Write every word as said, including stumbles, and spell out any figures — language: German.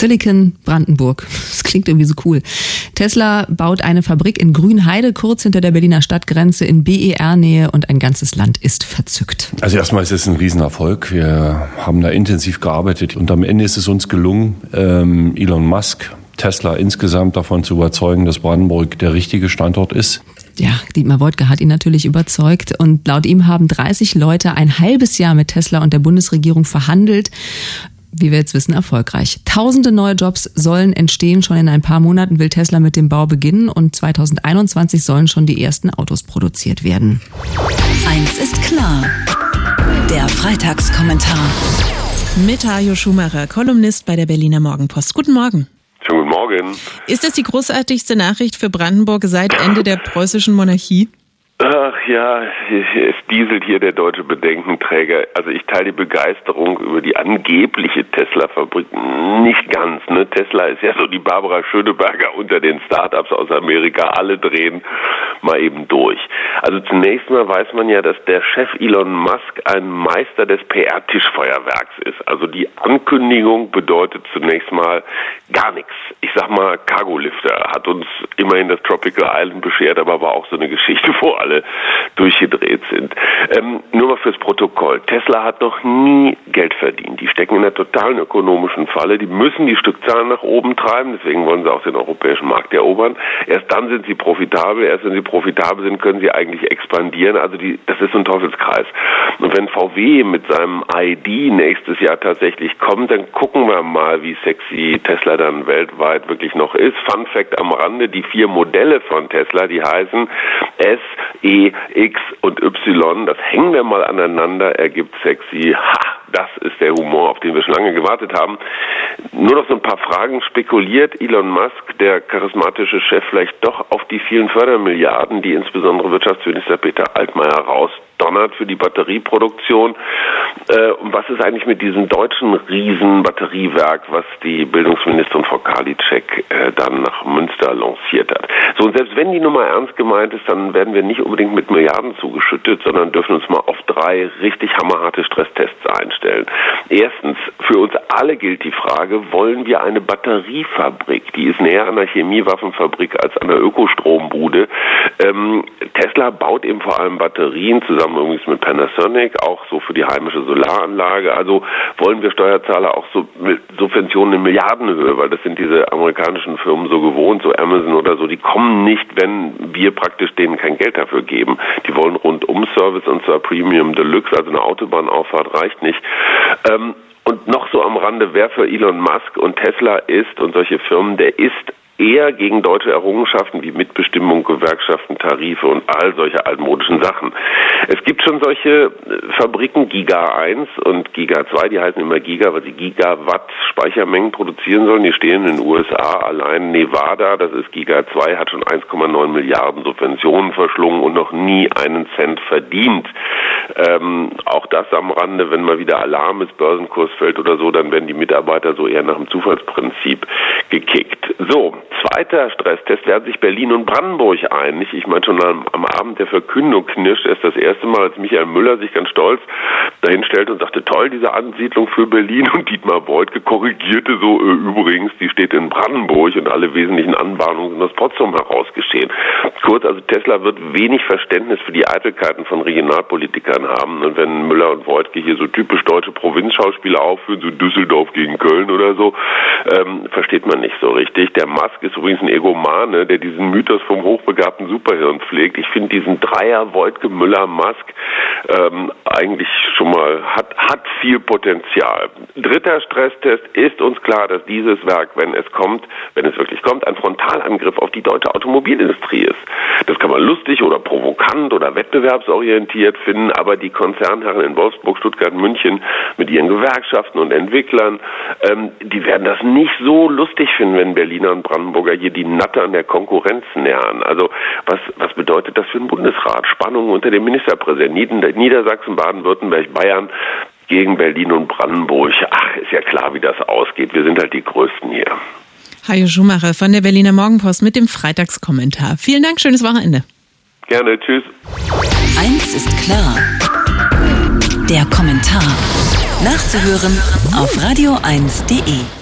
Silicon Brandenburg. Das klingt irgendwie so cool. Tesla baut eine Fabrik in Grünheide, kurz hinter der Berliner Stadtgrenze in B E R-Nähe, und ein ganzes Land ist verzückt. Also erstmal ist es ein Riesenerfolg. Wir haben da intensiv gearbeitet und am Ende ist es uns gelungen, ähm, Elon Musk, Tesla insgesamt davon zu überzeugen, dass Brandenburg der richtige Standort ist. Ja, Dietmar Woidke hat ihn natürlich überzeugt, und laut ihm haben dreißig Leute ein halbes Jahr mit Tesla und der Bundesregierung verhandelt. Wie wir jetzt wissen, erfolgreich. Tausende neue Jobs sollen entstehen. Schon in ein paar Monaten will Tesla mit dem Bau beginnen, und zweitausendeinundzwanzig sollen schon die ersten Autos produziert werden. Eins ist klar. Der Freitagskommentar. Mit Hajo Schumacher, Kolumnist bei der Berliner Morgenpost. Guten Morgen. Schönen guten Morgen. Ist das die großartigste Nachricht für Brandenburg seit Ende der preußischen Monarchie? Ach ja, es dieselt hier der deutsche Bedenkenträger. Also ich teile die Begeisterung über die angebliche Tesla-Fabrik nicht ganz. Ne? Tesla ist ja so die Barbara Schöneberger unter den Startups aus Amerika. Alle drehen mal eben durch. Also zunächst mal weiß man ja, dass der Chef Elon Musk ein Meister des P R-Tischfeuerwerks ist. Also die Ankündigung bedeutet zunächst mal gar nichts. Ich sag mal, Cargolifter hat uns immerhin das Tropical Island beschert, aber war auch so eine Geschichte, wo alle durchgedreht sind. Ähm, nur mal fürs Protokoll. Tesla hat noch nie Geld verdient. Die stecken in einer totalen ökonomischen Falle. Die müssen die Stückzahlen nach oben treiben. Deswegen wollen sie auch den europäischen Markt erobern. Erst dann sind sie profitabel. Erst wenn sie profitabel sind, können sie eigentlich expandieren. Also die, das ist so ein Teufelskreis. Und wenn V W mit seinem I D nächstes Jahr tatsächlich kommt, dann gucken wir mal, wie sexy Tesla dann weltweit wirklich noch ist. Fun Fact am Rande: Die vier Modelle von Tesla, die heißen S, E, X und Y, das hängen wir mal aneinander, ergibt sexy. Ha, das ist der Humor, auf den wir schon lange gewartet haben. Nur noch so ein paar Fragen. Spekuliert Elon Musk, der charismatische Chef, vielleicht doch auf die vielen Fördermilliarden, die insbesondere Wirtschaftsminister Peter Altmaier rausdonnert für die Batterieproduktion? Äh, und was ist eigentlich mit diesem deutschen Riesenbatteriewerk, was die Bildungsministerin Frau Karliczek äh, dann nach Münster lanciert hat? So, und selbst wenn die Nummer ernst gemeint ist, dann werden wir nicht unbedingt mit Milliarden zugeschüttet, sondern dürfen uns mal auf drei richtig hammerharte Stresstests einstellen. Erstens, für uns alle gilt die Frage, wollen wir eine Batteriefabrik? Die ist näher an einer Chemiewaffenfabrik als an einer Ökostrombude. Ähm, Tesla baut eben vor allem Batterien, zusammen übrigens mit Panasonic, auch so für die heimische Solaranlage. Also wollen wir Steuerzahler auch so mit Subventionen in Milliardenhöhe, weil das sind diese amerikanischen Firmen so gewohnt, so Amazon oder so, die kommen nicht, wenn wir praktisch denen kein Geld dafür geben. Die wollen Rundum-Service, und zwar Premium Deluxe, also eine Autobahnauffahrt reicht nicht. Ähm, und noch so am Rande, wer für Elon Musk und Tesla ist und solche Firmen, der ist eher gegen deutsche Errungenschaften wie Mitbestimmung, Gewerkschaften, Tarife und all solche altmodischen Sachen. Es gibt schon solche Fabriken, Giga eins und Giga zwei, die heißen immer Giga, weil sie Gigawatt Speichermengen produzieren sollen. Die stehen in den U S A, allein Nevada, das ist Giga zwei, hat schon eins Komma neun Milliarden Subventionen verschlungen und noch nie einen Cent verdient. Ähm, auch das am Rande, wenn mal wieder Alarm ist, Börsenkurs fällt oder so, dann werden die Mitarbeiter so eher nach dem Zufallsprinzip gekickt. So, zweiter Stresstest, werden sich Berlin und Brandenburg einig. Ich meine, schon am, am Abend der Verkündung knirscht erst das erste Mal, als Michael Müller sich ganz stolz dahin stellte und sagte, toll, diese Ansiedlung für Berlin, und Dietmar Woidke korrigierte so, äh, übrigens, die steht in Brandenburg und alle wesentlichen Anbahnungen sind aus Potsdam heraus geschehen. Kurz, also Tesla wird wenig Verständnis für die Eitelkeiten von Regionalpolitikern haben, und wenn Müller und Woidke hier so typisch deutsche Provinzschauspiele aufführen, so Düsseldorf gegen Köln oder so, ähm, versteht man nicht so richtig. Der Musk ist übrigens ein Egomane, der diesen Mythos vom hochbegabten Superhirn pflegt. Ich finde diesen Dreier Woidke, Müller, Musk ähm, eigentlich schon mal, hat, hat viel Potenzial. Dritter Stresstest: Ist uns klar, dass dieses Werk, wenn es kommt, wenn es wirklich kommt, ein Frontalangriff auf die deutsche Automobilindustrie ist. Das kann man lustig oder provokant oder wettbewerbsorientiert finden, aber die Konzernherren in Wolfsburg, Stuttgart, München mit ihren Gewerkschaften und Entwicklern, ähm, die werden das nicht so lustig finden, wenn Berliner und Brandenburger hier die Natte an der Konkurrenz nähern. Also was, was bedeutet das für den Bundesrat? Spannungen unter dem Ministerpräsidenten. Nieder- Niedersachsen, Baden-Württemberg, Bayern gegen Berlin und Brandenburg. Ach, ist ja klar, wie das ausgeht. Wir sind halt die Größten hier. Hajo Schumacher von der Berliner Morgenpost mit dem Freitagskommentar. Vielen Dank, schönes Wochenende. Gerne, tschüss. Eins ist klar. Der Kommentar. Nachzuhören auf radio eins punkt de.